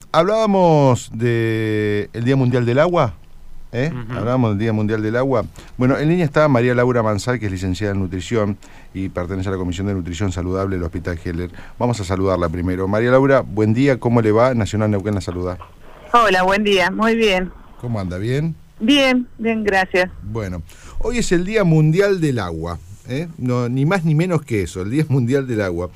hablábamos del Día Mundial del Agua, Hablábamos del Día Mundial del Agua. Bueno, en línea está María Laura Mansal, que es licenciada en nutrición y pertenece a la Comisión de Nutrición Saludable del Hospital Heller. Vamos a saludarla primero. María Laura, buen día, ¿cómo le va? Nacional Neuquén la saluda. Hola, buen día, muy bien. ¿Cómo anda? ¿Bien? Bien, gracias. Bueno, hoy es el Día Mundial del Agua. No, ni más ni menos que eso, el Día Mundial del Agua.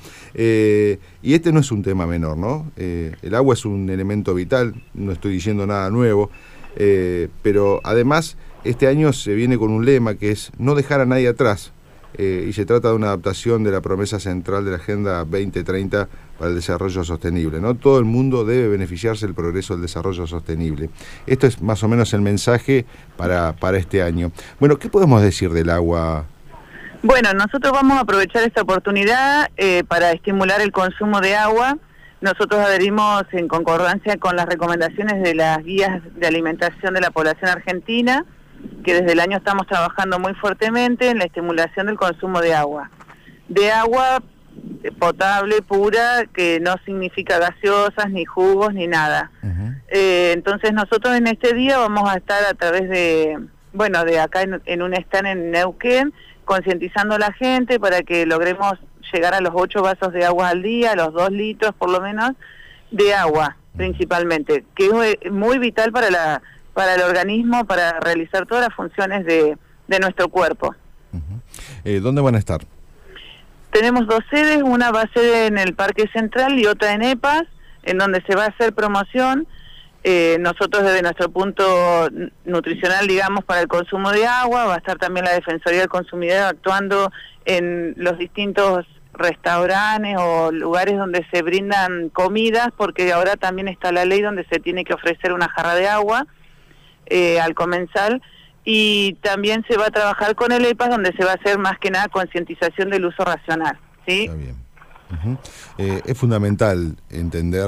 Y este no es un tema menor, ¿no? El agua es un elemento vital, no estoy diciendo nada nuevo, pero además este año se viene con un lema que es no dejar a nadie atrás, y se trata de una adaptación de la promesa central de la Agenda 2030 para el desarrollo sostenible, ¿no? Todo el mundo debe beneficiarse del progreso del desarrollo sostenible. Esto es más o menos el mensaje para este año. Bueno, ¿qué podemos decir del agua? Bueno, nosotros vamos a aprovechar esta oportunidad para estimular el consumo de agua. Nosotros adherimos en concordancia con las recomendaciones de las guías de alimentación de la población argentina, que desde el año estamos trabajando muy fuertemente en la estimulación del consumo de agua. De agua potable, pura, que no significa gaseosas, ni jugos, ni nada. Entonces nosotros en este día vamos a estar a través de, de acá en un stand en Neuquén, concientizando a la gente para que logremos llegar a los 8 vasos de agua al día, a los 2 litros por lo menos, de agua principalmente, que es muy vital para el organismo, para realizar todas las funciones de nuestro cuerpo. ¿Dónde van a estar? Tenemos 2 sedes, una va a ser en el Parque Central y otra en EPAS, en donde se va a hacer promoción. Nosotros desde nuestro punto nutricional, digamos, para el consumo de agua, va a estar también la Defensoría del Consumidor actuando en los distintos restaurantes o lugares donde se brindan comidas, porque ahora también está la ley donde se tiene que ofrecer una jarra de agua al comensal, y también se va a trabajar con el EPAS, donde se va a hacer más que nada concientización del uso racional, ¿sí? Está bien. Es fundamental entender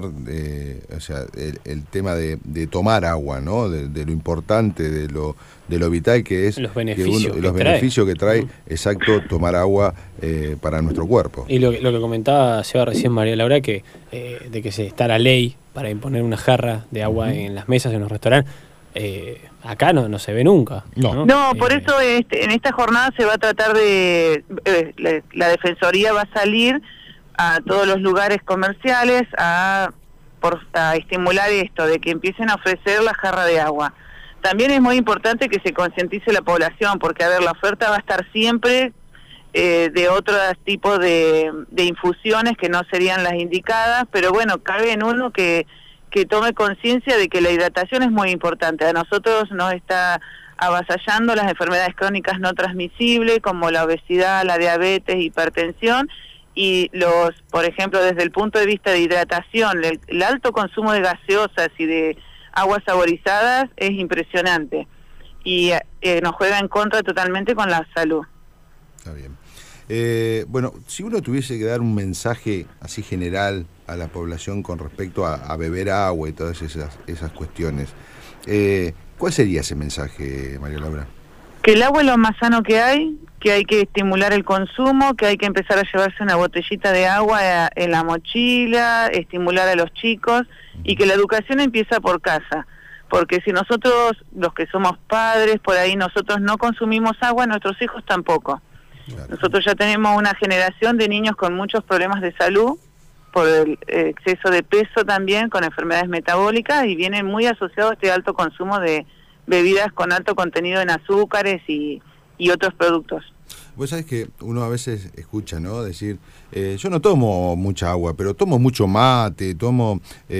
el tema de tomar agua, ¿no? De lo importante, de lo vital que es, los beneficios que trae, exacto, tomar agua para nuestro cuerpo. Y lo que comentaba Seba recién María Laura, que de que se está la ley para imponer una jarra de agua en las mesas en los restaurantes, acá no se ve nunca. No, por eso en esta jornada se va a tratar de, la Defensoría va a salir a todos los lugares comerciales a estimular esto, de que empiecen a ofrecer la jarra de agua. También es muy importante que se concientice la población, porque la oferta va a estar siempre de otros tipos de infusiones que no serían las indicadas, pero bueno, cabe en uno que tome conciencia de que la hidratación es muy importante. A nosotros nos está avasallando las enfermedades crónicas no transmisibles, como la obesidad, la diabetes, hipertensión, y por ejemplo, desde el punto de vista de hidratación, el alto consumo de gaseosas y de aguas saborizadas es impresionante, y nos juega en contra totalmente con la salud. Está bien. Bueno, si uno tuviese que dar un mensaje así general a la población con respecto a beber agua y todas esas cuestiones, ¿cuál sería ese mensaje, María Laura? Que el agua es lo más sano que hay que estimular el consumo, que hay que empezar a llevarse una botellita de agua en la mochila, estimular a los chicos, y que la educación empieza por casa, porque si nosotros, los que somos padres, por ahí nosotros no consumimos agua, nuestros hijos tampoco. Claro. Nosotros ya tenemos una generación de niños con muchos problemas de salud, por el exceso de peso también, con enfermedades metabólicas, y vienen muy asociados a este alto consumo de bebidas con alto contenido en azúcares y otros productos. Vos sabés que uno a veces escucha, ¿no? Decir, yo no tomo mucha agua, pero tomo mucho mate, tomo,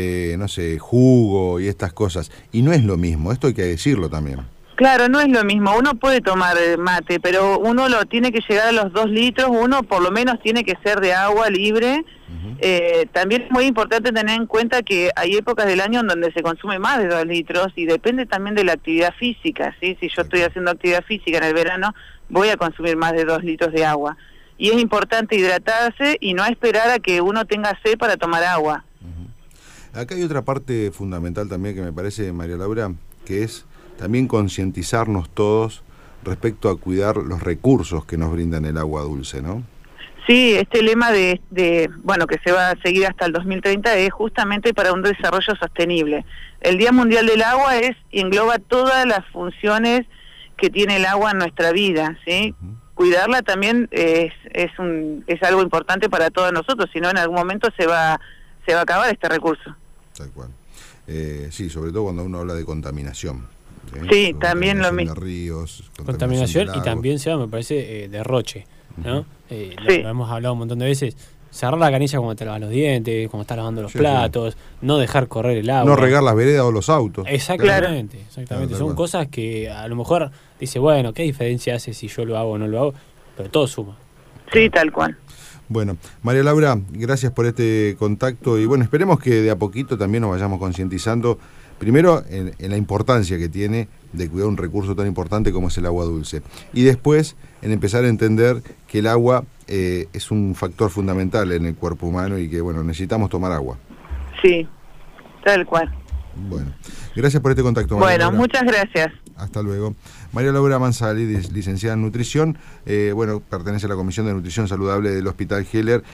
jugo y estas cosas. Y no es lo mismo, esto hay que decirlo también. Claro, no es lo mismo. Uno puede tomar mate, pero uno lo tiene que llegar a los 2 litros, uno por lo menos tiene que ser de agua libre. También es muy importante tener en cuenta que hay épocas del año en donde se consume más de 2 litros, y depende también de la actividad física, ¿sí? Si yo estoy haciendo actividad física en el verano, voy a consumir más de 2 litros de agua. Y es importante hidratarse y no esperar a que uno tenga sed para tomar agua. Acá hay otra parte fundamental también que me parece, María Laura, que es también concientizarnos todos respecto a cuidar los recursos que nos brindan el agua dulce, ¿no? Sí, este lema bueno, que se va a seguir hasta el 2030 es justamente para un desarrollo sostenible. El Día Mundial del Agua engloba todas las funciones que tiene el agua en nuestra vida, ¿sí? Cuidarla también es algo importante para todos nosotros, si no en algún momento se va a acabar este recurso. Tal cual. Sí, sobre todo cuando uno habla de contaminación. Sí, también lo mismo. De ríos, contaminación y también, Seba, me parece, derroche, ¿no? Sí. Lo hemos hablado un montón de veces. Cerrar la canilla cuando te lavas los dientes, cuando estás lavando los platos, no dejar correr el agua. No regar las veredas o los autos. Exactamente, exactamente. Claro, son cosas que a lo mejor dice, bueno, ¿qué diferencia hace si yo lo hago o no lo hago? Pero todo suma. Sí, tal cual. Bueno, María Laura, gracias por este contacto y bueno, esperemos que de a poquito también nos vayamos concientizando, primero en la importancia que tiene de cuidar un recurso tan importante como es el agua dulce y después en empezar a entender que el agua es un factor fundamental en el cuerpo humano y que bueno, necesitamos tomar agua. Sí, tal cual. Bueno, gracias por este contacto, María Laura. Muchas gracias. Hasta luego. María Laura Manzali, licenciada en nutrición, pertenece a la Comisión de Nutrición Saludable del Hospital Heller.